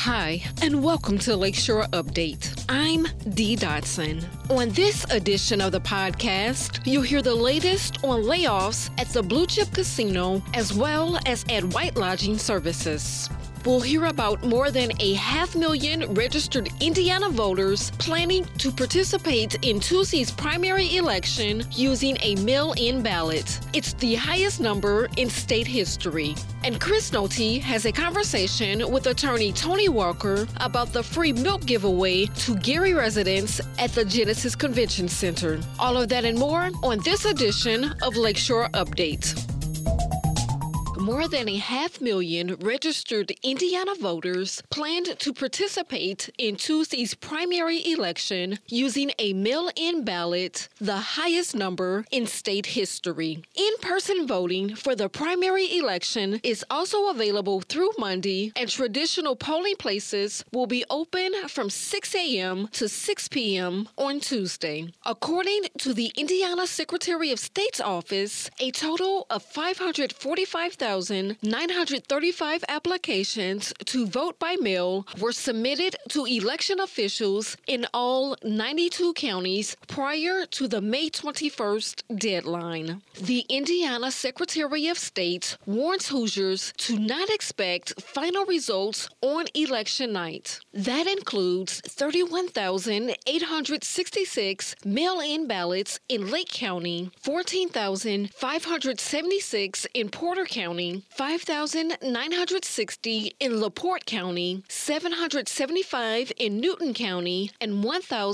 Hi, and welcome to Lakeshore Update. I'm Dee Dotson. On this edition of the podcast, you'll hear the latest on layoffs at the Blue Chip Casino as well as at White Lodging Services. We'll hear about more than 500,000 registered Indiana voters planning to participate in Tuesday's primary election using a mail-in ballot. It's the highest number in state history. And Chris Noty has a conversation with attorney Tony Walker about the free milk giveaway to Gary residents at the Genesis Convention Center. All of that and more on this edition of Lakeshore Update. More than 500,000 registered Indiana voters planned to participate in Tuesday's primary election using a mail-in ballot, the highest number in state history. In-person voting for the primary election is also available through Monday, and traditional polling places will be open from 6 a.m. to 6 p.m. on Tuesday. According to the Indiana Secretary of State's office, a total of 545,935 applications to vote by mail were submitted to election officials in all 92 counties prior to the May 21st deadline. The Indiana Secretary of State warns Hoosiers to not expect final results on election night. That includes 31,866 mail-in ballots in Lake County, 14,576 in Porter County, 5,960 in LaPorte County, 775 in Newton County, and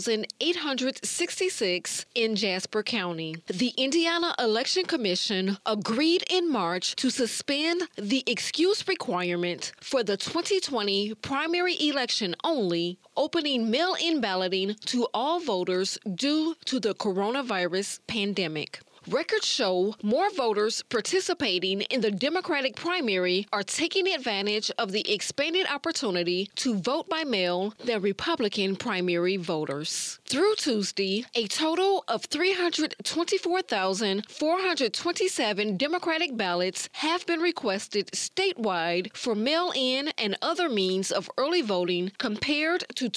1,866 in Jasper County. The Indiana Election Commission agreed in March to suspend the excuse requirement for the 2020 primary election only, opening mail-in balloting to all voters due to the coronavirus pandemic. Records show more voters participating in the Democratic primary are taking advantage of the expanded opportunity to vote by mail than Republican primary voters. Through Tuesday, a total of 324,427 Democratic ballots have been requested statewide for mail-in and other means of early voting compared to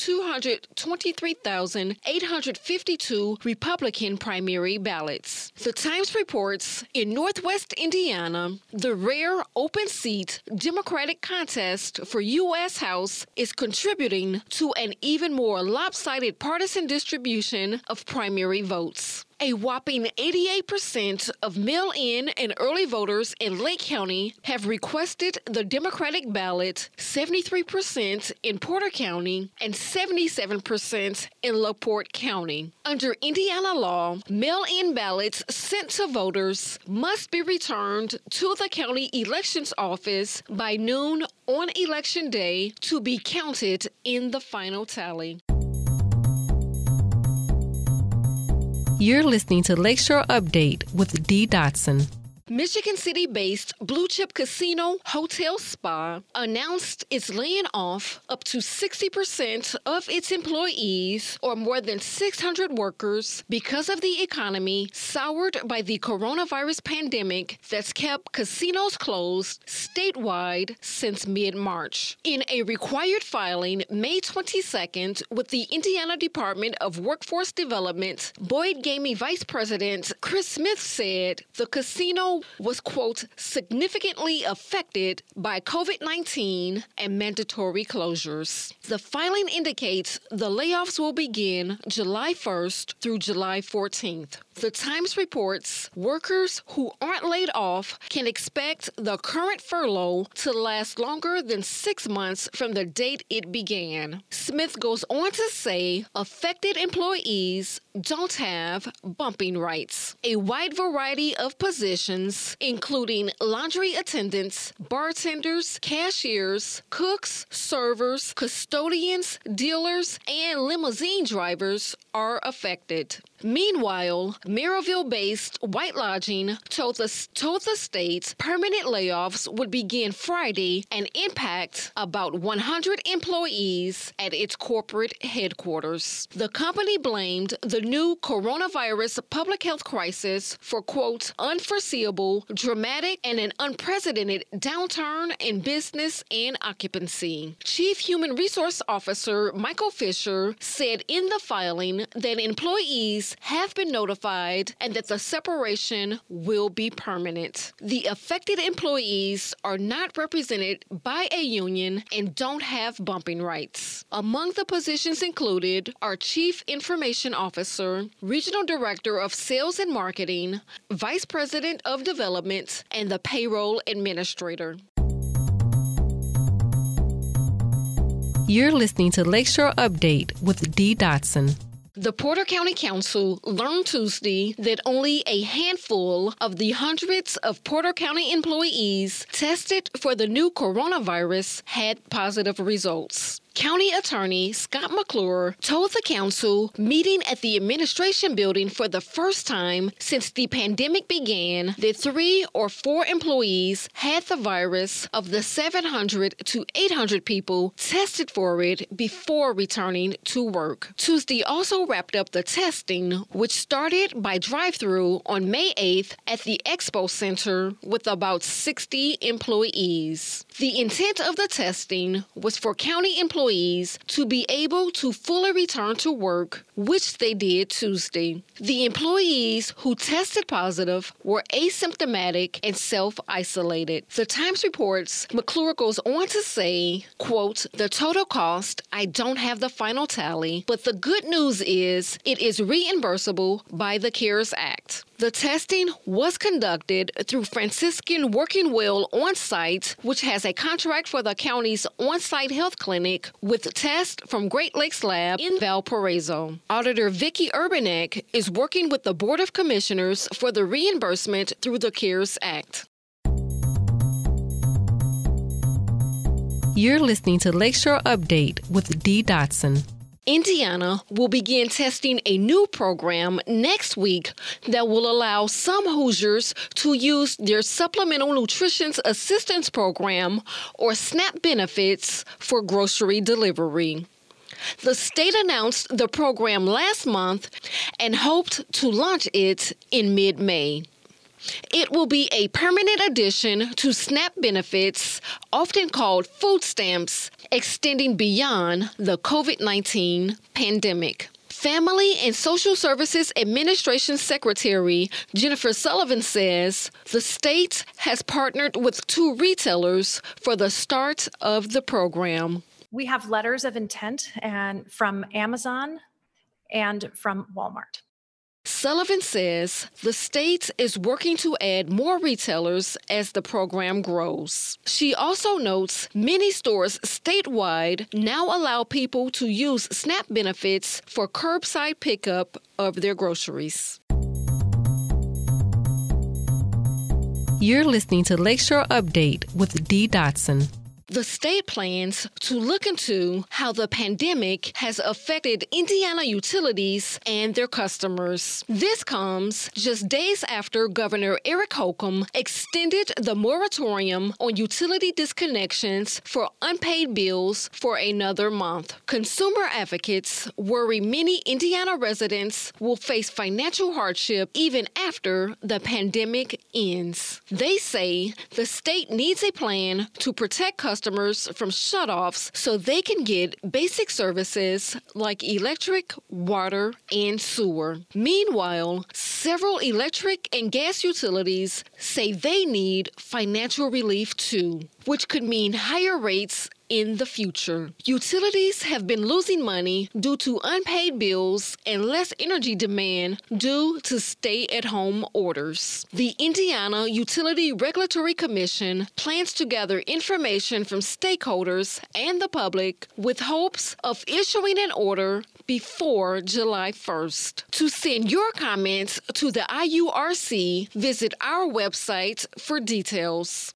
223,852 Republican primary ballots. The Times reports in Northwest Indiana, the rare open seat Democratic contest for U.S. House is contributing to an even more lopsided partisan distribution of primary votes. A whopping 88% of mail-in and early voters in Lake County have requested the Democratic ballot, 73% in Porter County, and 77% in LaPorte County. Under Indiana law, mail-in ballots sent to voters must be returned to the county elections office by noon on Election Day to be counted in the final tally. You're listening to Lakeshore Update with Dee Dotson. Michigan City-based Blue Chip Casino Hotel Spa announced it's laying off up to 60% of its employees, or more than 600 workers, because of the economy soured by the coronavirus pandemic that's kept casinos closed statewide since mid-March. In a required filing May 22nd with the Indiana Department of Workforce Development, Boyd Gaming Vice President Chris Smith said the casino was, quote, significantly affected by COVID-19 and mandatory closures. The filing indicates the layoffs will begin July 1st through July 14th. The Times reports workers who aren't laid off can expect the current furlough to last longer than 6 months from the date it began. Smith goes on to say affected employees don't have bumping rights. A wide variety of positions, including laundry attendants, bartenders, cashiers, cooks, servers, custodians, dealers, and limousine drivers, are affected. Meanwhile, Maryville-based White Lodging told the state permanent layoffs would begin Friday and impact about 100 employees at its corporate headquarters. The company blamed the new coronavirus public health crisis for, quote, unforeseeable, dramatic, and an unprecedented downturn in business and occupancy. Chief Human Resource Officer Michael Fisher said in the filing that employees have been notified and that the separation will be permanent. The affected employees are not represented by a union and don't have bumping rights. Among the positions included are Chief Information Officer, Regional Director of Sales and Marketing, Vice President of Development, and the Payroll Administrator. You're listening to Lakeshore Update with Dee Dotson. The Porter County Council learned Tuesday that only a handful of the hundreds of Porter County employees tested for the new coronavirus had positive results. County Attorney Scott McClure told the council, meeting at the administration building for the first time since the pandemic began, that 3 or 4 employees had the virus of the 700 to 800 people tested for it before returning to work. Tuesday also wrapped up the testing, which started by drive-through on May 8th at the Expo Center with about 60 employees. The intent of the testing was for county employees to be able to fully return to work, which they did Tuesday. The employees who tested positive were asymptomatic and self-isolated. The Times reports McClure goes on to say, quote, the total cost, I don't have the final tally, but the good news is it is reimbursable by the CARES Act. The testing was conducted through Franciscan Working Well On-Site, which has a contract for the county's on-site health clinic with tests from Great Lakes Lab in Valparaiso. Auditor Vicki Urbanek is working with the Board of Commissioners for the reimbursement through the CARES Act. You're listening to Lakeshore Update with Dee Dotson. Indiana will begin testing a new program next week that will allow some Hoosiers to use their Supplemental Nutrition Assistance Program, or SNAP benefits, for grocery delivery. The state announced the program last month and hoped to launch it in mid-May. It will be a permanent addition to SNAP benefits, often called food stamps, extending beyond the COVID-19 pandemic. Family and Social Services Administration Secretary Jennifer Sullivan says the state has partnered with 2 retailers for the start of the program. We have letters of intent from Amazon and from Walmart. Sullivan says the state is working to add more retailers as the program grows. She also notes many stores statewide now allow people to use SNAP benefits for curbside pickup of their groceries. You're listening to Lakeshore Update with Dee Dotson. The state plans to look into how the pandemic has affected Indiana utilities and their customers. This comes just days after Governor Eric Holcomb extended the moratorium on utility disconnections for unpaid bills for another month. Consumer advocates worry many Indiana residents will face financial hardship even after the pandemic ends. They say the state needs a plan to protect customers from shutoffs so they can get basic services like electric, water, and sewer. Meanwhile, several electric and gas utilities say they need financial relief too, which could mean higher rates in the future. Utilities have been losing money due to unpaid bills and less energy demand due to stay-at-home orders. The Indiana Utility Regulatory Commission plans to gather information from stakeholders and the public with hopes of issuing an order before July 1st. To send your comments to the IURC, visit our website for details.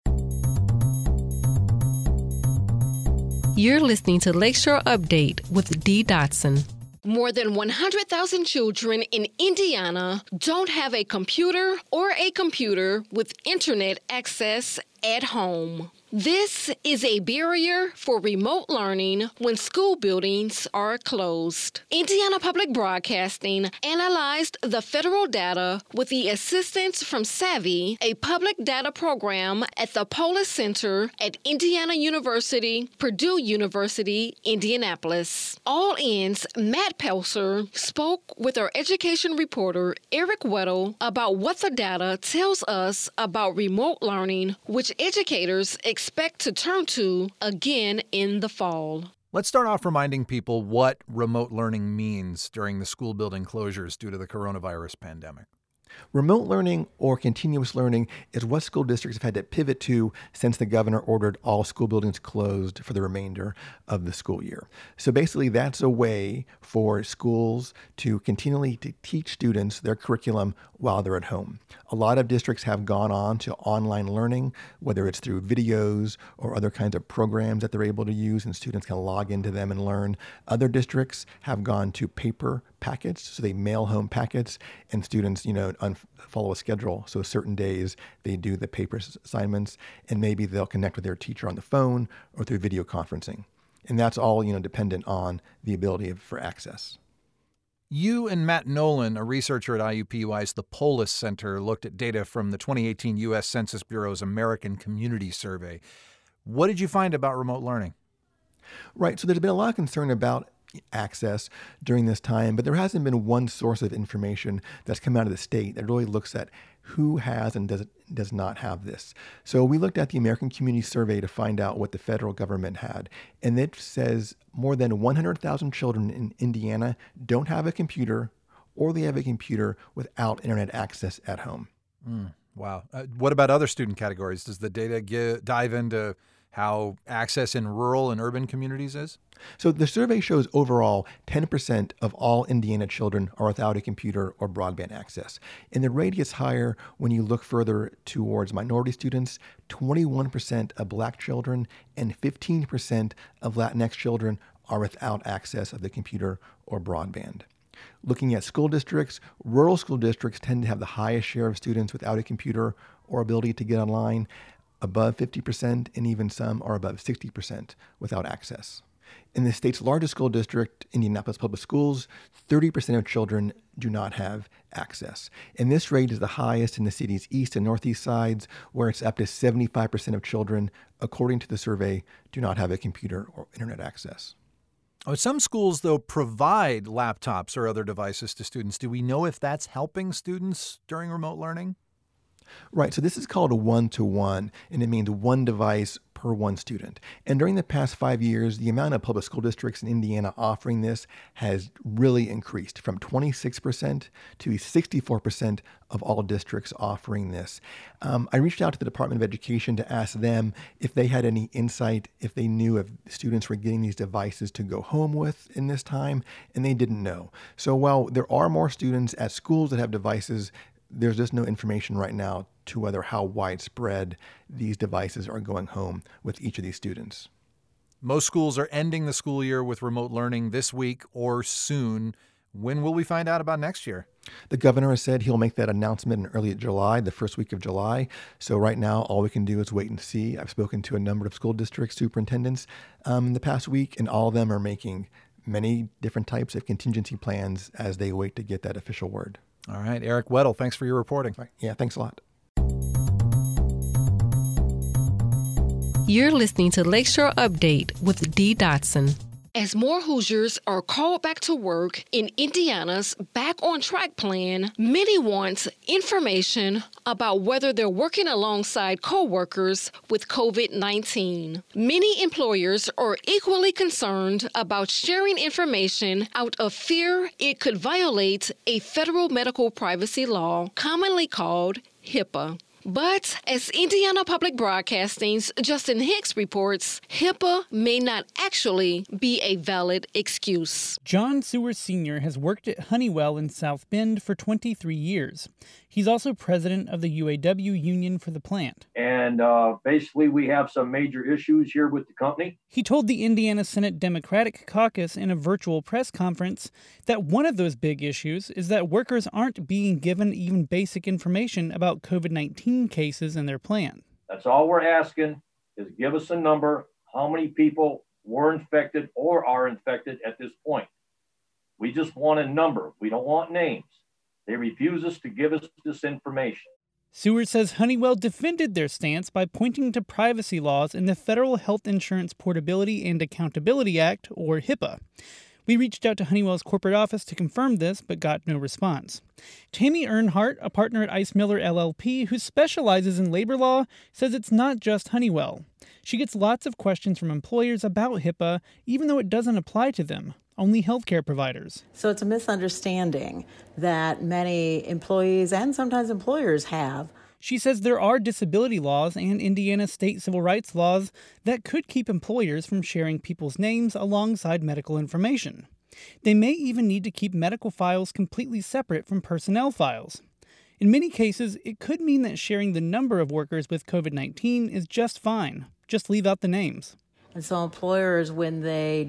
You're listening to Lakeshore Update with Dee Dotson. More than 100,000 children in Indiana don't have a computer or a computer with internet access at home. This is a barrier for remote learning when school buildings are closed. Indiana Public Broadcasting analyzed the federal data with the assistance from Savvy, a public data program at the Polis Center at Indiana University, Purdue University, Indianapolis. All In's Matt Pelser spoke with our education reporter Eric Weddle about what the data tells us about remote learning, which educators expect to turn to again in the fall. Let's start off reminding people what remote learning means during the school building closures due to the coronavirus pandemic. Remote learning or continuous learning is what school districts have had to pivot to since the governor ordered all school buildings closed for the remainder of the school year. So basically, that's a way for schools to continually teach students their curriculum while they're at home. A lot of districts have gone on to online learning, whether it's through videos or other kinds of programs that they're able to use, and students can log into them and learn. Other districts have gone to paper packets, so they mail home packets, and students, follow a schedule. So certain days they do the paper assignments, and maybe they'll connect with their teacher on the phone or through video conferencing. And that's all, dependent on the ability for access. You and Matt Nolan, a researcher at IUPUI's The Polis Center, looked at data from the 2018 U.S. Census Bureau's American Community Survey. What did you find about remote learning? Right. So there's been a lot of concern about access during this time, but there hasn't been one source of information that's come out of the state that really looks at who has and does not have this. So we looked at the American Community Survey to find out what the federal government had, and it says more than 100,000 children in Indiana don't have a computer, or they have a computer without internet access at home. Wow. What about other student categories? Does the data dive into how access in rural and urban communities is? So the survey shows overall 10% of all Indiana children are without a computer or broadband access. And the rate gets higher when you look further towards minority students. 21% of Black children and 15% of Latinx children are without access of the computer or broadband. Looking at school districts, rural school districts tend to have the highest share of students without a computer or ability to get online, above 50%, and even some are above 60% without access. In the state's largest school district, Indianapolis Public Schools, 30% of children do not have access. And this rate is the highest in the city's east and northeast sides, where it's up to 75% of children, according to the survey, do not have a computer or internet access. Some schools, though, provide laptops or other devices to students. Do we know if that's helping students during remote learning? Right. So this is called a one-to-one, and it means one device per one student. And during the past 5 years, the amount of public school districts in Indiana offering this has really increased from 26% to 64% of all districts offering this. I reached out to the Department of Education to ask them if they had any insight, if they knew if students were getting these devices to go home with in this time, and they didn't know. So while there are more students at schools that have devices, there's just no information right now to whether how widespread these devices are going home with each of these students. Most schools are ending the school year with remote learning this week or soon. When will we find out about next year? The governor has said he'll make that announcement in early July, the first week of July. So right now, all we can do is wait and see. I've spoken to a number of school district superintendents in the past week, and all of them are making many different types of contingency plans as they wait to get that official word. All right. Eric Weddle, thanks for your reporting. Right. Yeah, thanks a lot. You're listening to Lakeshore Update with Dee Dotson. As more Hoosiers are called back to work in Indiana's Back on Track plan, many want information about whether they're working alongside co-workers with COVID-19. Many employers are equally concerned about sharing information out of fear it could violate a federal medical privacy law, commonly called HIPAA. But as Indiana Public Broadcasting's Justin Hicks reports, HIPAA may not actually be a valid excuse. John Sewers Sr. has worked at Honeywell in South Bend for 23 years. He's also president of the UAW union for the plant. And basically, we have some major issues here with the company. He told the Indiana Senate Democratic Caucus in a virtual press conference that one of those big issues is that workers aren't being given even basic information about COVID-19 cases in their plant. That's all we're asking is give us a number, how many people were infected or are infected at this point. We just want a number. We don't want names. They refuse us to give us this information. Seward says Honeywell defended their stance by pointing to privacy laws in the Federal Health Insurance Portability and Accountability Act, or HIPAA. We reached out to Honeywell's corporate office to confirm this, but got no response. Tammy Earnhardt, a partner at Ice Miller LLP who specializes in labor law, says it's not just Honeywell. She gets lots of questions from employers about HIPAA, even though it doesn't apply to them. Only healthcare providers. So it's a misunderstanding that many employees and sometimes employers have. She says there are disability laws and Indiana state civil rights laws that could keep employers from sharing people's names alongside medical information. They may even need to keep medical files completely separate from personnel files. In many cases, it could mean that sharing the number of workers with COVID-19 is just fine. Just leave out the names. And so employers, when they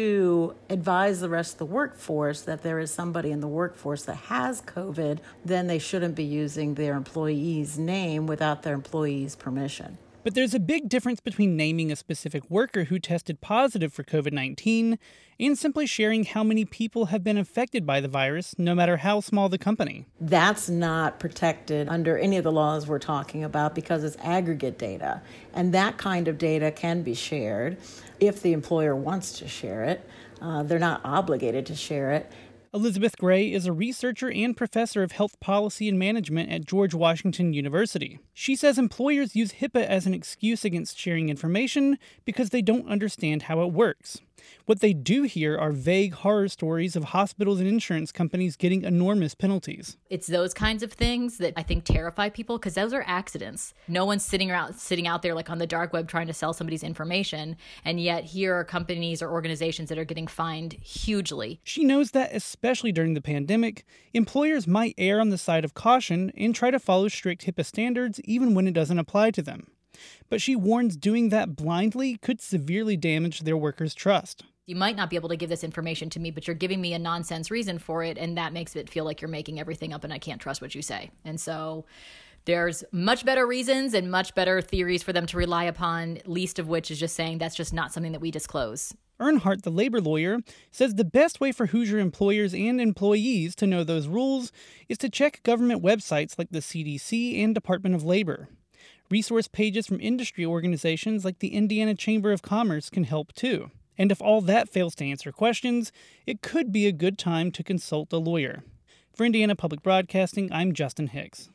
do advise the rest of the workforce that there is somebody in the workforce that has COVID, then they shouldn't be using their employee's name without their employee's permission. But there's a big difference between naming a specific worker who tested positive for COVID-19 and simply sharing how many people have been affected by the virus, no matter how small the company. That's not protected under any of the laws we're talking about because it's aggregate data. And that kind of data can be shared if the employer wants to share it. They're not obligated to share it. Elizabeth Gray is a researcher and professor of health policy and management at George Washington University. She says employers use HIPAA as an excuse against sharing information because they don't understand how it works. What they do hear are vague horror stories of hospitals and insurance companies getting enormous penalties. It's those kinds of things that I think terrify people because those are accidents. No one's sitting out there like on the dark web trying to sell somebody's information. And yet here are companies or organizations that are getting fined hugely. She knows that especially during the pandemic, employers might err on the side of caution and try to follow strict HIPAA standards even when it doesn't apply to them. But she warns doing that blindly could severely damage their workers' trust. You might not be able to give this information to me, but you're giving me a nonsense reason for it, and that makes it feel like you're making everything up and I can't trust what you say. And so there's much better reasons and much better theories for them to rely upon, least of which is just saying that's just not something that we disclose. Earnhardt, the labor lawyer, says the best way for Hoosier employers and employees to know those rules is to check government websites like the CDC and Department of Labor. Resource pages from industry organizations like the Indiana Chamber of Commerce can help too. And if all that fails to answer questions, it could be a good time to consult a lawyer. For Indiana Public Broadcasting, I'm Justin Hicks.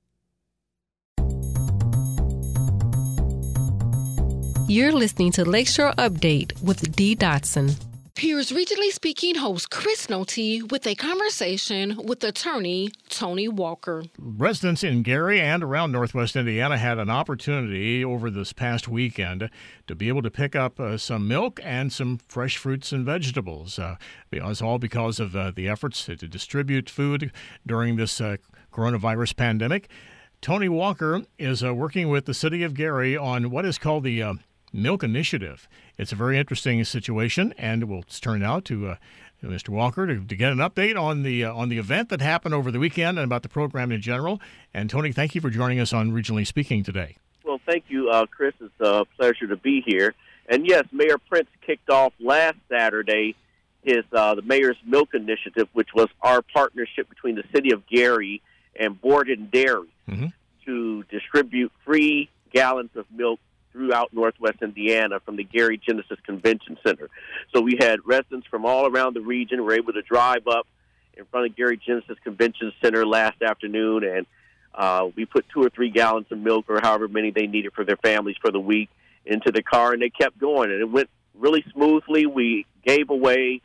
You're listening to Lakeshore Update with Dee Dotson. Here's Regionally Speaking host Chris Noty with a conversation with attorney Tony Walker. Residents in Gary and around Northwest Indiana had an opportunity over this past weekend to be able to pick up some milk and some fresh fruits and vegetables. It's all because of the efforts to distribute food during this coronavirus pandemic. Tony Walker is working with the city of Gary on what is called the Milk Initiative. It's a very interesting situation, and we'll turn now to Mr. Walker to get an update on the event that happened over the weekend and about the program in general. And Tony, thank you for joining us on Regionally Speaking today. Well, thank you, Chris. It's a pleasure to be here. And yes, Mayor Prince kicked off last Saturday his the Mayor's Milk Initiative, which was our partnership between the city of Gary and Borden Dairy to distribute free gallons of milk throughout Northwest Indiana from the Gary Genesis Convention Center. So we had residents from all around the region were able to drive up in front of Gary Genesis Convention Center last afternoon, and we put 2 or 3 gallons of milk or however many they needed for their families for the week into the car, and they kept going, and it went really smoothly. We gave away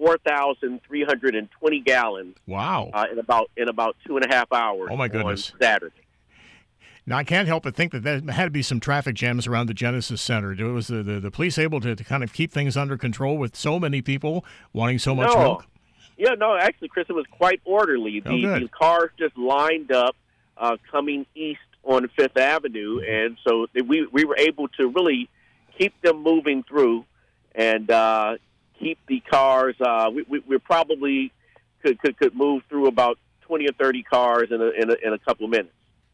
4,320 gallons. Wow! In about 2.5 hours. Oh my goodness! On Saturday. Now, I can't help but think that there had to be some traffic jams around the Genesis Center. Was the police able to kind of keep things under control with so many people wanting so much milk? Yeah, no, actually, Chris, it was quite orderly. The cars just lined up coming east on Fifth Avenue, and so we were able to really keep them moving through and keep the cars. We probably could move through about 20 or 30 cars in a couple of minutes.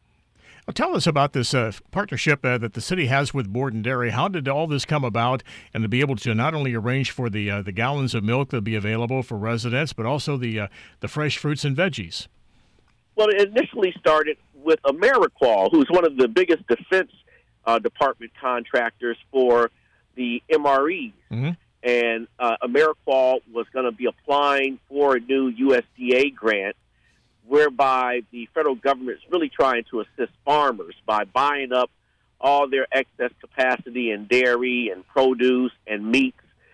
Well, tell us about this partnership that the city has with Borden Dairy. How did all this come about, and to be able to not only arrange for the gallons of milk that'll be available for residents, but also the fresh fruits and veggies? Well, it initially started with Ameriqual, who's one of the biggest Defense Department contractors for the MREs. Mm-hmm. And Ameriqual was going to be applying for a new USDA grant, whereby the federal government is really trying to assist farmers by buying up all their excess capacity in dairy and produce and meats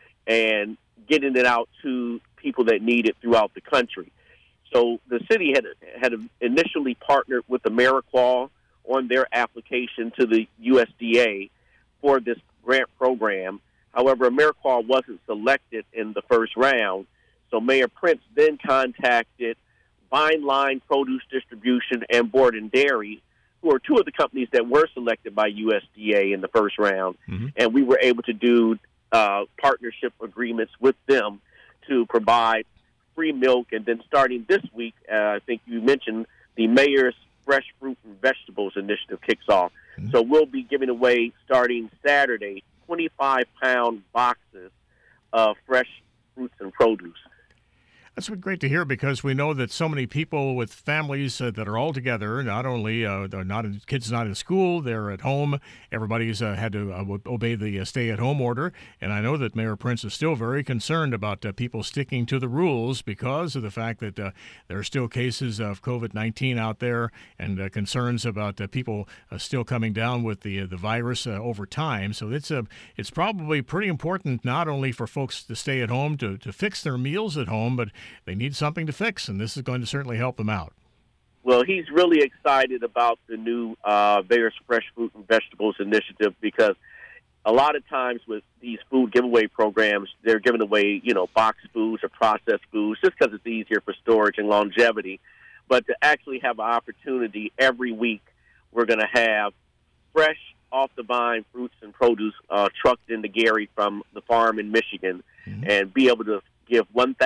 and getting it out to people that need it throughout the country. So the city had initially partnered with Ameriqual on their application to the USDA for this grant program. However, Ameriqual wasn't selected in the first round, so Mayor Prince then contacted Vine Line Produce Distribution and Borden Dairy, who are two of the companies that were selected by USDA in the first round, mm-hmm. and we were able to do partnership agreements with them to provide free milk. And then starting this week, I think you mentioned the Mayor's Fresh Fruit and Vegetables Initiative kicks off. Mm-hmm. So we'll be giving away, starting Saturday, 25-pound boxes of fresh fruits and produce. That's great to hear, because we know that so many people with families that are all together, not only they're kids not in school, they're at home. Everybody's had to obey the stay-at-home order, and I know that Mayor Prince is still very concerned about people sticking to the rules because of the fact that there are still cases of COVID-19 out there, and concerns about people still coming down with the virus over time. So it's probably pretty important not only for folks to stay at home to fix their meals at home, but they need something to fix, and this is going to certainly help them out. Well, he's really excited about the new Mayor's Fresh Fruit and Vegetables Initiative, because a lot of times with these food giveaway programs, they're giving away, boxed foods or processed foods just because it's easier for storage and longevity. But to actually have an opportunity every week, we're going to have fresh, off-the-vine fruits and produce trucked into Gary from the farm in Michigan, mm-hmm. and be able to give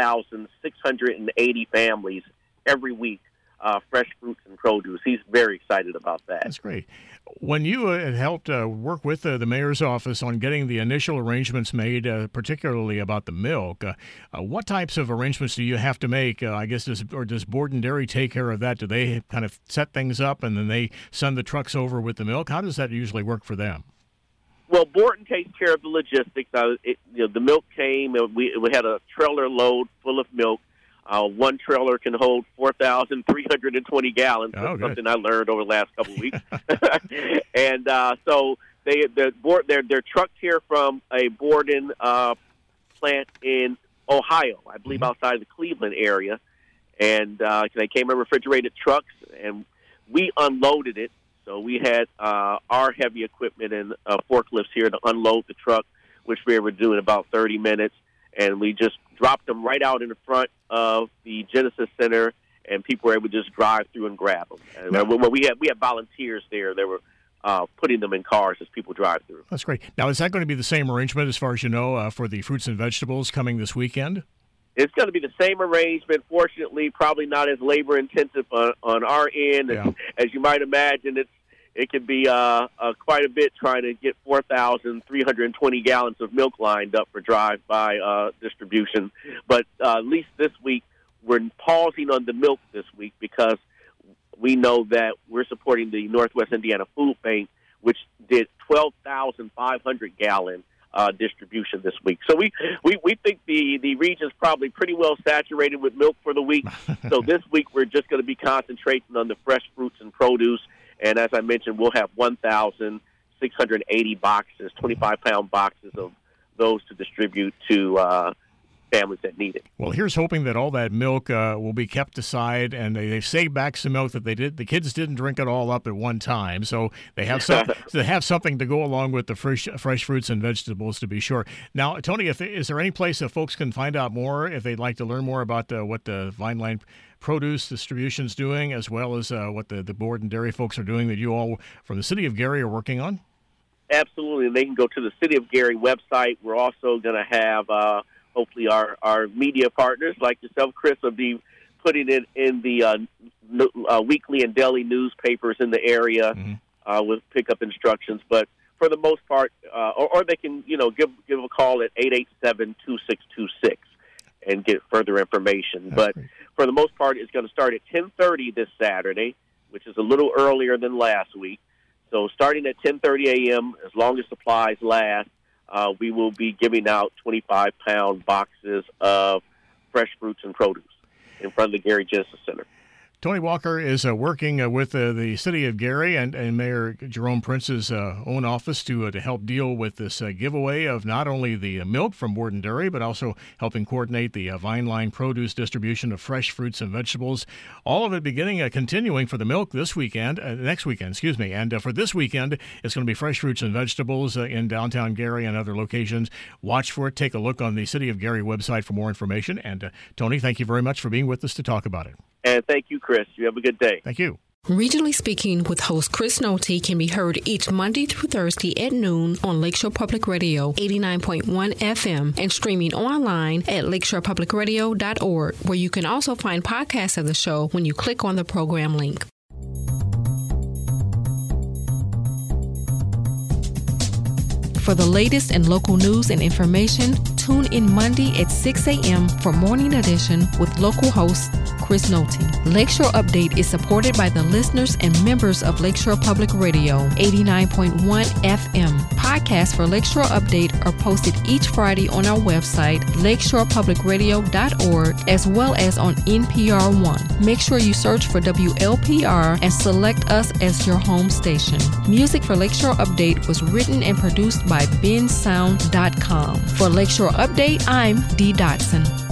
1,680 families every week fresh fruits and produce. He's very excited about that. That's great. When you had helped work with the mayor's office on getting the initial arrangements made, particularly about the milk, what types of arrangements do you have to make? I guess does Borden Dairy take care of that? Do they kind of set things up and then they send the trucks over with the milk? How does that usually work for them? Well, Borden takes care of the logistics. The milk came, and we had a trailer load full of milk. One trailer can hold 4,320 gallons. Oh, That's something I learned over the last couple of weeks. And so they're trucked here from a Borden plant in Ohio, I believe, mm-hmm. outside of the Cleveland area. And they came in refrigerated trucks, and we unloaded it. So we had our heavy equipment and forklifts here to unload the truck, which we were doing in about 30 minutes. And we just dropped them right out in the front of the Genesis Center, and people were able to just drive through and grab them. And we had volunteers there. They were putting them in cars as people drive through. That's great. Now, is that going to be the same arrangement, as far as you know, for the fruits and vegetables coming this weekend? It's going to be the same arrangement. Fortunately, probably not as labor-intensive on our end. Yeah. As you might imagine, it can be quite a bit trying to get 4,320 gallons of milk lined up for drive-by distribution. But at least this week, we're pausing on the milk this week because we know that we're supporting the Northwest Indiana Food Bank, which did 12,500-gallon distribution this week. So we think the region's probably pretty well saturated with milk for the week. So this week, we're just going to be concentrating on the fresh fruits and produce. And as I mentioned, we'll have 1,680 boxes, 25-pound boxes of those to distribute to families that need it. Well, here's hoping that all that milk will be kept aside, and they saved back some milk that the kids didn't drink it all up at one time, so they have something to go along with the fresh fruits and vegetables, to be sure. Now, Tony, is there any place that folks can find out more if they'd like to learn more about what the Vine Line produce distribution's doing, as well as what the board and dairy folks are doing that you all from the City of Gary are working on? Absolutely. They can go to the City of Gary website. We're also going to have, hopefully, our media partners like yourself, Chris, will be putting it in the weekly and daily newspapers in the area with pickup instructions. But for the most part, or they can, give a call at 887-2626 and get further information. But for the most part, it's going to start at 10:30 this Saturday, which is a little earlier than last week. So starting at 10:30 a.m., as long as supplies last, we will be giving out 25-pound boxes of fresh fruits and produce in front of the Gary Genesis Center. Tony Walker is working with the City of Gary and Mayor Jerome Prince's own office to help deal with this giveaway of not only the milk from Borden Dairy, but also helping coordinate the Vine Line produce distribution of fresh fruits and vegetables. All of it continuing for the milk next weekend, and for this weekend, it's going to be fresh fruits and vegetables in downtown Gary and other locations. Watch for it. Take a look on the City of Gary website for more information. And Tony, thank you very much for being with us to talk about it. And thank you, Chris. You have a good day. Thank you. Regionally Speaking with host Chris Nolte can be heard each Monday through Thursday at noon on Lakeshore Public Radio 89.1 FM and streaming online at lakeshorepublicradio.org, where you can also find podcasts of the show when you click on the program link. For the latest in local news and information, tune in Monday at 6 a.m. for Morning Edition with local host Chris Nolte. Lakeshore Update is supported by the listeners and members of Lakeshore Public Radio 89.1 FM. Podcasts for Lakeshore Update are posted each Friday on our website, lakeshorepublicradio.org, as well as on NPR One. Make sure you search for WLPR and select us as your home station. Music for Lakeshore Update was written and produced by bensound.com. For Lakeshore Update, I'm Dee Dotson.